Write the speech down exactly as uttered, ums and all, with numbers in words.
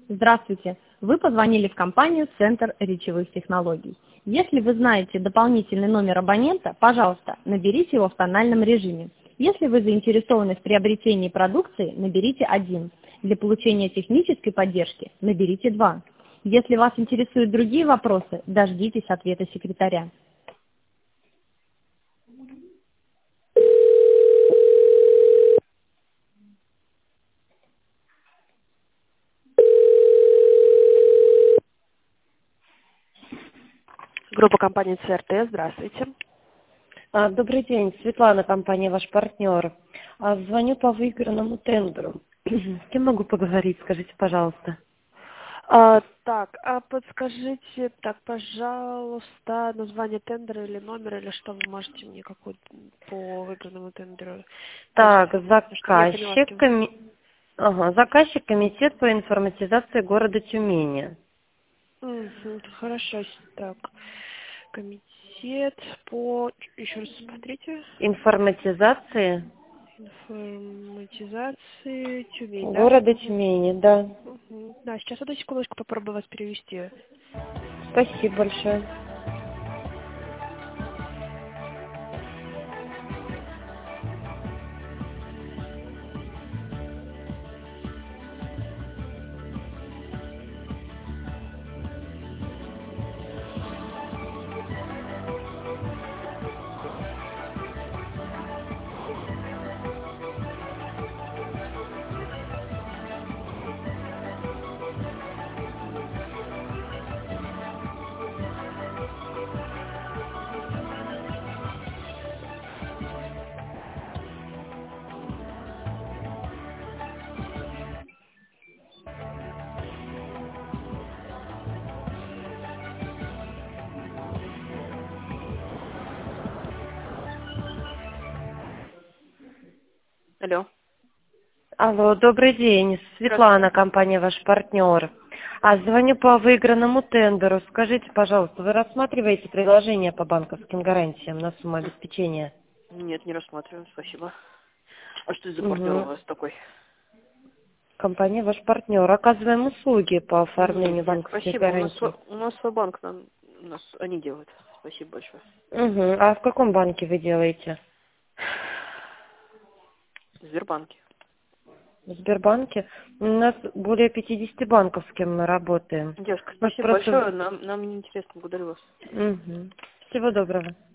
Здравствуйте! Вы позвонили в компанию «Центр речевых технологий». Если вы знаете дополнительный номер абонента, пожалуйста, наберите его в тональном режиме. Если вы заинтересованы в приобретении продукции, наберите один. Для получения технической поддержки наберите два. Если вас интересуют другие вопросы, дождитесь ответа секретаря. Группа компании ЦРТ, здравствуйте. А, Добрый день, Светлана, компания «Ваш партнер». А, Звоню по выигранному тендеру. С кем могу поговорить, скажите, пожалуйста? А, так, а подскажите, так, пожалуйста, название тендера или номер, или что вы можете мне какой по выигранному тендеру? Так, Потому что я поняла, с заказчик, кем. коми- ага, заказчик комитет по информатизации города Тюмени. Мгм, хорошо, так, комитет по, еще раз смотрите, Информатизации информатизации Тюмень, да? города Мгм. Тюмени, да. Мгм. Да, сейчас одну секундочку попробую вас перевести. Спасибо большое. Алло. Алло, добрый день, Здравствуйте. Светлана, компания «Ваш партнер». А звоню по выигранному тендеру. Скажите, пожалуйста, вы рассматриваете предложение по банковским гарантиям на сумму обеспечения? Нет, не рассматриваю, спасибо. А что это за партнер у Угу. вас такой? Компания «Ваш партнер». Оказываем услуги по оформлению Нет, нет, банковских спасибо. У нас гарантий. сво- у нас свой банк, нам, у нас они делают. Спасибо большое. Угу. А в каком банке вы делаете? В Сбербанке. В Сбербанке? У нас более пятидесяти банков, с кем мы работаем. Девушка, Может, спасибо просто... большое. Нам, нам не интересно, благодарю вас. Угу. Всего доброго.